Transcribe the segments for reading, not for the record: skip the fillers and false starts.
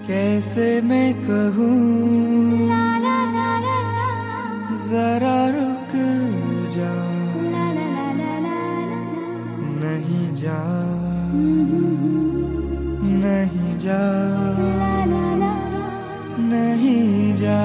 कैसे मैं कहूँ जरा रुक जा, नहीं जा, नहीं जा, नहीं जा।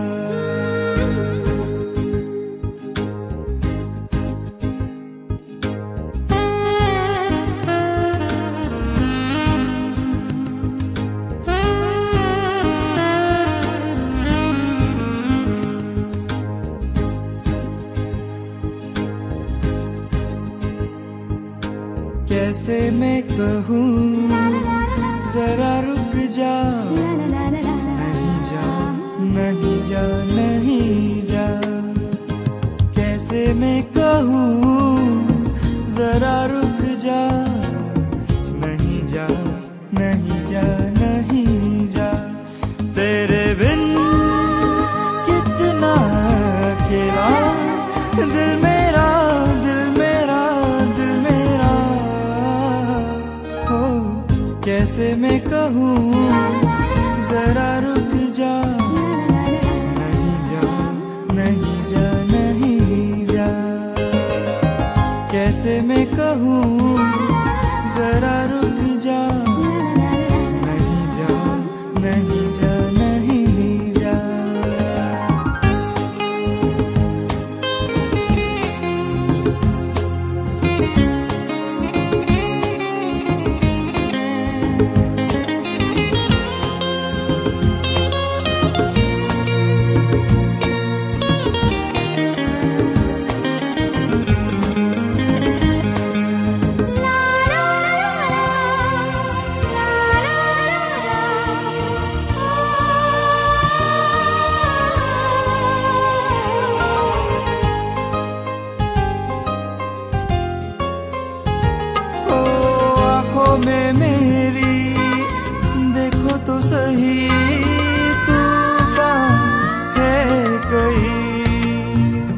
कैसे मैं कहूँ जरा रुक जा, नहीं जा, नहीं जा, नहीं जा। कैसे मैं कहूँ जरा रुक जा, नहीं जा, नहीं जा, नहीं जा। तेरे बिन कितना अकेला दिल मेरा, दिल मेरा, दिल मेरा। हो कैसे मैं कहूँ जरा रुक जा, नहीं जा, नहीं जा, नहीं जा। कैसे मैं कहूँ जरा रुक जा, नहीं जा, नहीं जा, नहीं जा। में मेरी देखो तो सही तूफान है कहीं।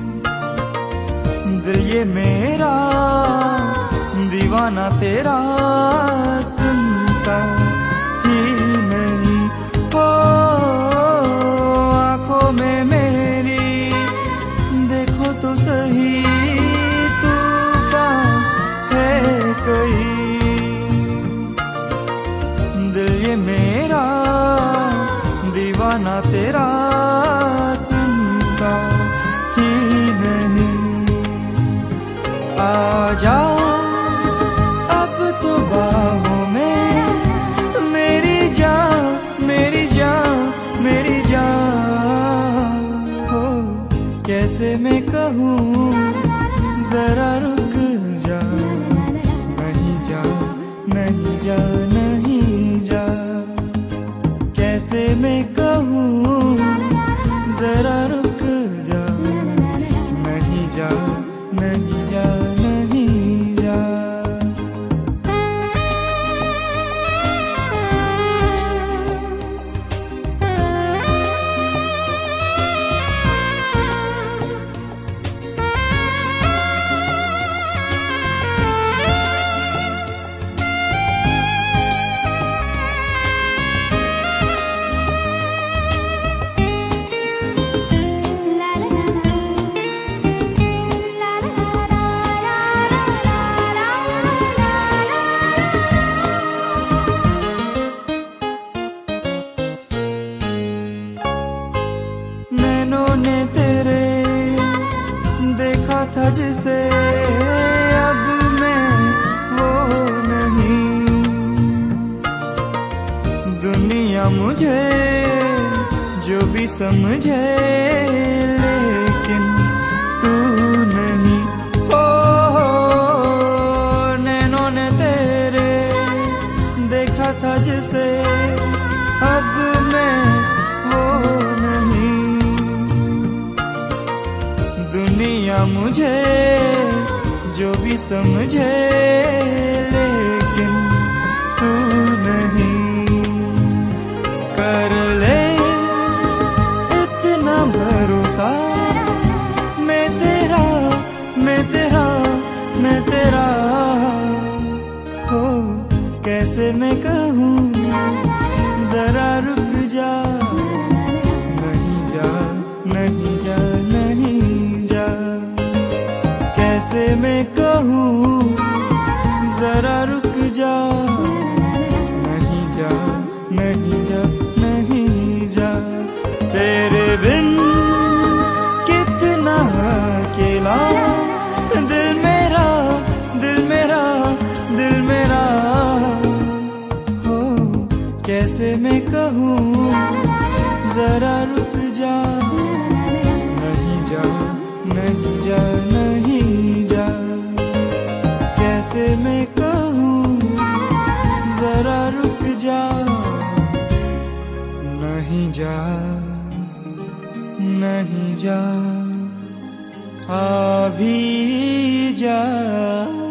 दिल ये मेरा दीवाना तेरा सुनता ही नहीं। हो आँखों में मेरी देखो तो सही तूफान है कहीं। मेरा दीवाना तेरा सुनता ही नहीं। आजा अब तो बाहों में मेरी जान, मेरी जान, मेरी जान। हो कैसे मैं कहूँ जरा रुक जा, नहीं जा, नहीं जा, नहीं जा। कैसे मैं कहूँ जरा रुक जा, नहीं जा, नहीं जा, नहीं जा। नैनों ने तेरे देखा था जिसे अब मैं वो नहीं। दुनिया मुझे जो भी समझे लेकिन तू नहीं। हो नैनों ने तेरे देखा था जिसे अब मैं वो नहीं। दुनिया मुझे जो भी समझे लेकिन तू नहीं। कर ले इतना भरोसा मैं तेरा, मैं तेरा, मैं तेरा। हो कैसे मैं कहूँ जरा रुक जा, नहीं जा, नहीं जा, नहीं जा। कैसे मैं कहूँ जरा रुक जा, नहीं जा, नहीं जा, नहीं जा। तेरे बिन कितना अकेला दिल मेरा, दिल मेरा, दिल मेरा हो। कैसे मैं कहूँ जरा रुक जा, नहीं जा, नहीं जा, नहीं जा। कैसे मैं कहूँ जरा रुक जा, नहीं जा, नहीं जा, आ भी जा।